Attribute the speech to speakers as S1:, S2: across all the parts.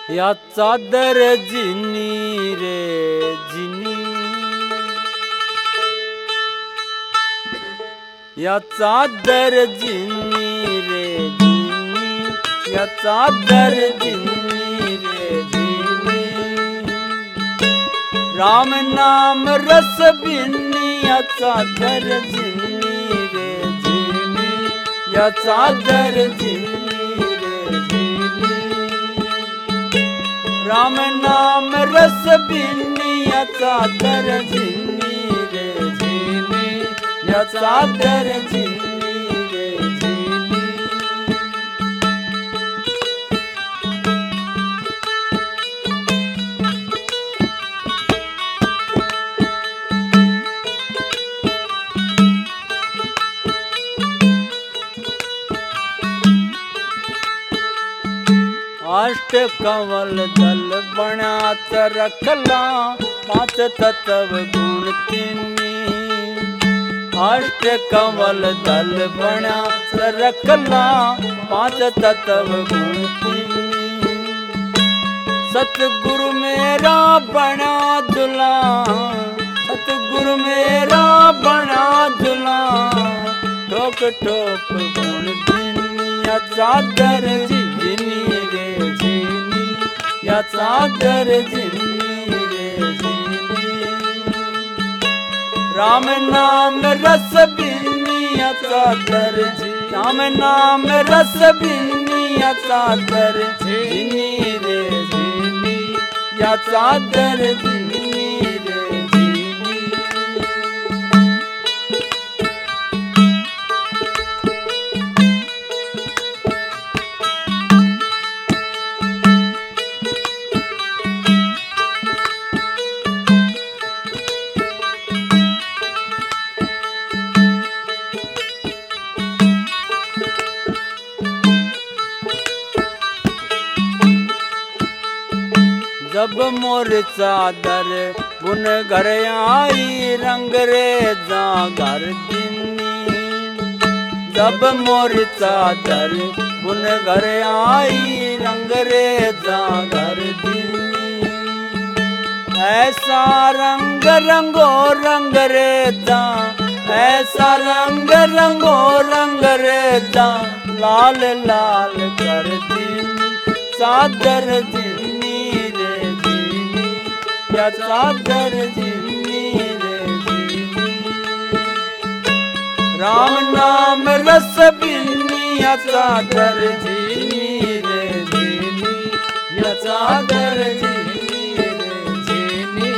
S1: या चादर जिनी रे जिनी, या चादर जिनी रे जिनी, या चादर जिनी रे जिनी। राम नाम रस बिनी, या चादर जिनी रे जिनी, या चादर जिनी रे जिनी। राम नाम रस बिनी, या चादर जिनी रे जिनी, या चादर जिनी रे जिनी। अष्ट कंवल दल बनात रखला, पांच तत्व गुण तिनी। अष्ट कंवल दल बनात रखला, पांच तत्व गुण तिनी। सतगुरु मेरा बना दुला, सतगुरु मेरा बना दुला, ठोक ठोक गुण तिनी। या चादर जिनी रे जिनी, या चादर जिनी रे जिनी। राम नाम रस बिनी, या चादर जिनी, राम नाम रस बिनी, या चादर जिनी रे जिनी, या चादर जिनी रे जिनी। जब मोर चादर बुन घर आई, रंग रेजा घर दिनी। जब मोर चादर बुन घर आई, रंग रेजा घर दिनी। ऐसा रंग रंगो रंग रेजा, ऐसा रंग रंगो रंग रेजा, लाल लाल कर दिनी। चादर जिनी रे जिनी, या चादर जिनी रे जिनी। राम नाम रस बिनी, या चादर जिनी रे जिनी, या चादर जिनी रे जिनी।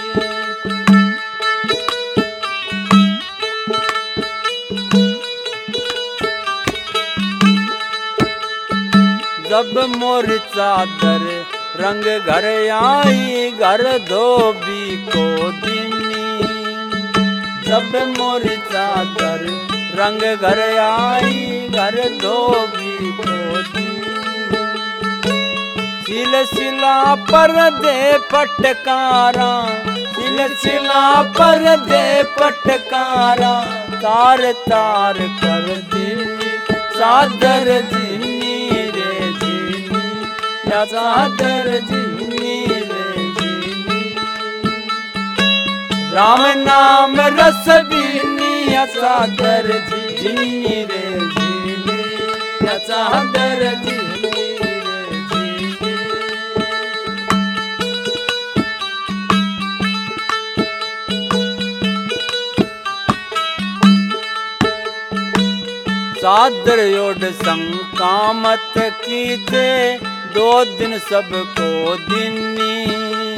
S1: जब मोर चादर रंग घर आई, घर धोबी को दिनी। जब मोर चादर रंग घर आई, घर धोबी को दिनी। सिलसिला पर दे पटकारा, सिलसिला पर दे पटकारा, तार तार कर दिनी। चादर जिनी रे जिनी, या चादर जिनी रे जिनी। राम नाम रस बिनी, या चादर जिनी रे जिनी, या चादर जिनी रे जिनी। चादर ओढ़ संकामत कीजे, दो दिन सबको दिनी।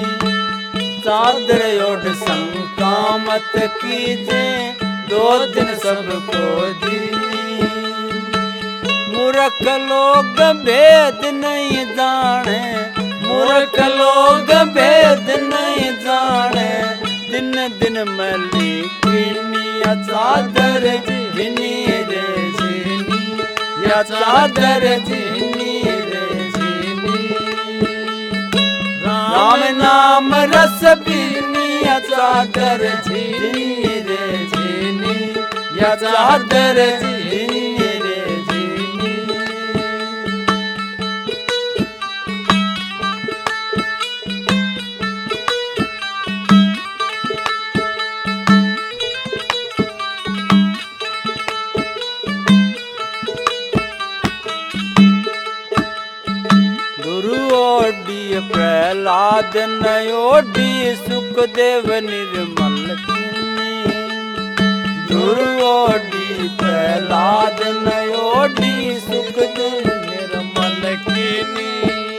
S1: चादर ओढ़ संकामत कीजे, दो दिन सबको दिनी। मूर्ख लोग भेद नहीं जाने, मूर्ख लोग भेद नहीं जाने, दिन दिन मली किनी। या चादर जिनी रे जिनी, या चादर जिनी रे जिनी। राम नाम रस बिनी, या चादर जिनी रे जिनी, या चादर जिनी रे जिनी। ओडी प्रहलाद नयोडी सुखदेव निर्मल कीनी। दुर्योडी प्रहलाद नयोडी सुखदेव निर्मल कीनी।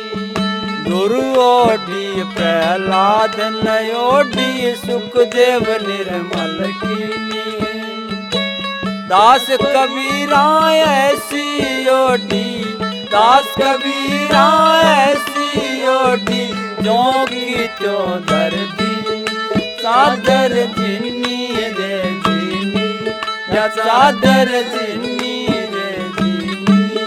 S1: दुर्योडी प्रहलाद नयोडी सुखदेव निर्मल कीनी। दास कबीरा ऐसी ओडी, दास कबीरा ऐसी ओडी, जो की तो दर्दी सादर जिन्नी रे जिन्नी, या सादर जिन्नी रे जिन्नी।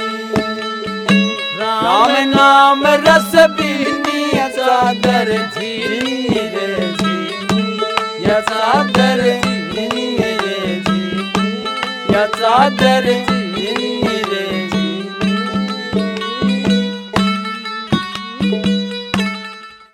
S1: राम नाम रस बीनी, या सादर जिन्नी रे जिन्नी, या सादर जिन्नी रे जिन्नी, या सादर